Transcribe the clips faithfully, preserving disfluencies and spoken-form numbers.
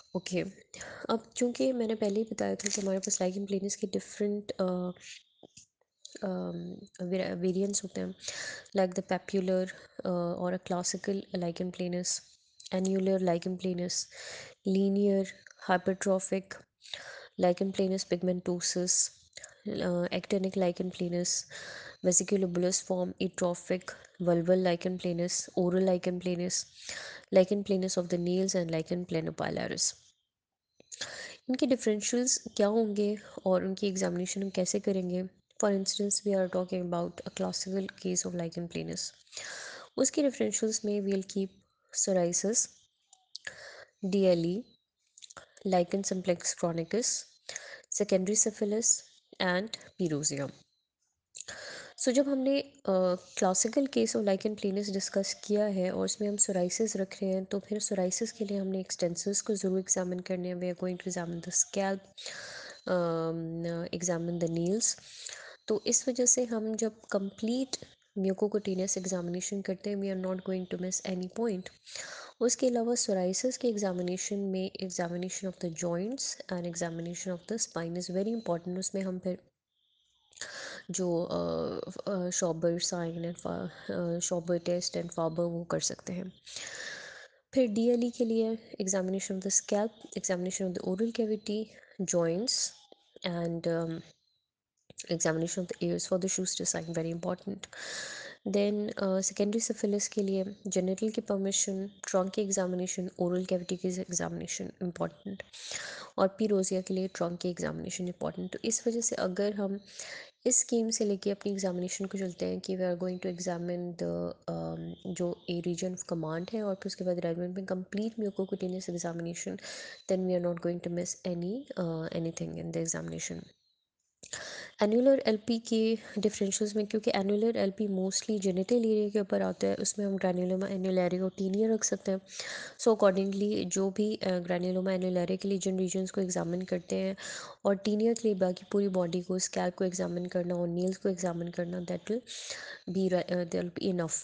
Okay. अब चूंकि मैंने पहले ही बताया था कि हमारे पास लाइगन प्लेनस के डिफरेंट वेरिएंट्स होते हैं, like the papular uh, or a classical lichen planus, annular lichen planus, linear hypertrophic lichen planus pigmentosus, uh, actinic lichen planus, vesiculobullous form atrophic, vulval lichen planus, oral lichen planus, lichen planus of the nails and lichen planopilaris। इनके differentials क्या होंगे और उनकी examination हम कैसे करेंगे? For instance we are talking about a classical case of lichen planus. उसके differentials में we'll keep psoriasis, DLE, lichen simplex chronicus, secondary syphilis and पीरोजिया। सो जब हमने classical case of lichen planus discuss किया है और उसमें हम सोराइसिस रख रहे हैं, तो फिर सोराइसिस के लिए हमने एक्सटेंसिस को ज़रूर एग्जामिन करने हैं। We are going to examine the scalp, examine the nails. तो इस वजह से हम जब कंप्लीट म्यूकोकुटेनियस एग्जामिनेशन करते हैं, we are not going to miss any point. उसके अलावा सोराइसिस के एग्जामिनेशन में examination of the joints and examination of the spine is very important. उसमें हम फिर जो Schober sign and Schober test and FABER वो कर सकते हैं। फिर डीएलई के लिए examination of the scalp, examination of the oral cavity, joints and examination of the ears for the Schuster sign, very important. Then uh, secondary syphilis के लिए genital की permission, trunk की examination, oral cavity की examination important, और पीरोजिया के लिए trunk की examination important. तो इस वजह से अगर हम इस स्कीम से लेके अपनी एग्जामिनेशन को चलते हैं कि we are going to examine the जो ए रीजन ऑफ कमांड है और फिर उसके बाद रेलिवेंट में complete mucocutaneous examination, then we are not going to miss any anything in the examination. Annular LP के डिफरेंशियल्स में, क्योंकि annular LP mostly genital area के ऊपर आता है, उसमें हम ग्रैन्युलोमा एनुलैरे और टीनिया रख सकते हैं। सो अकॉर्डिंगली जो भी ग्रैन्युलोमा एनुलैरे के लिए जिन रीजन्स को एग्जामिन करते हैं और टीनिया के लिए बाकी पूरी बॉडी को, स्कैल्प को एग्जामिन करना और नील्स को एग्जामिन करना, that will be that will be enough.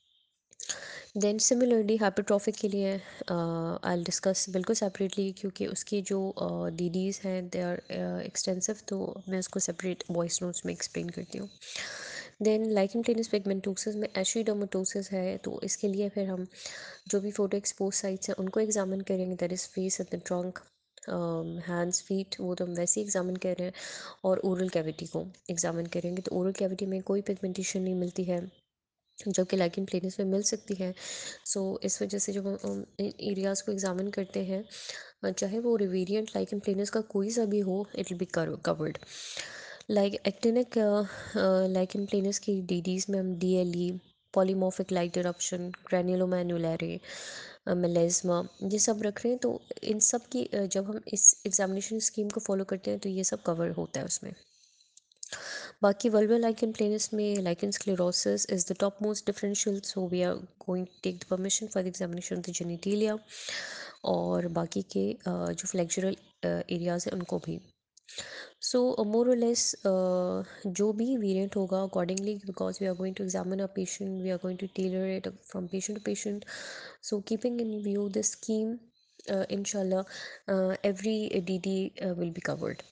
Then similarly hypertrophic के लिए आई डिस्कस बिल्कुल सेपरेटली, क्योंकि उसकी जो डी डीज हैं दे आर एक्सटेंसिव, तो मैं उसको सेपरेट वॉइस नोट्स में एक्सप्लेन करती हूँ। देन लाइकन प्लेनस पिगमेंटोसिस में एशिडोमोटोसिस है, तो इसके लिए फिर हम जो भी फोटो एक्सपोज साइट्स हैं उनको एग्जामिन करेंगे, that is face and the trunk, hands feet, वो तो हम वैसे ही एग्जामिन कर रहे हैं, और ओरल कैविटी को एग्जामिन करेंगे। तो ओरल कैविटी में कोई पिगमेंटेशन नहीं मिलती है, जो कि लाइकन प्लेनस में मिल सकती है। सो so, इस वजह से जब हम इन एरियाज़ को एग्जामिन करते हैं, चाहे वो रिवेरिएंट लाइकन प्लेनस का कोई सा भी हो, it will be covered. Like actinic lichen planus की डीडीज में हम DLE, polymorphic light eruption, granuloma annulare, melasma, ये सब रख रहे हैं। तो इन सब की uh, जब हम इस एग्जामिनेशन स्कीम को फॉलो करते हैं तो ये सब कवर होता है उसमें। बाकी vulvar lichen planus में lichen sclerosis is the topmost differential, so we are going to take the permission for the examination of the genitalia, और बाकी के uh, जो फ्लेक्चरल एरियाज हैं उनको भी। सो मोर और लेस जो भी वेरिएंट होगा accordingly, because we are going to examine a patient, we are going to tailor it from patient to patient. So keeping in view the scheme, inshallah uh, every D D uh, will be covered.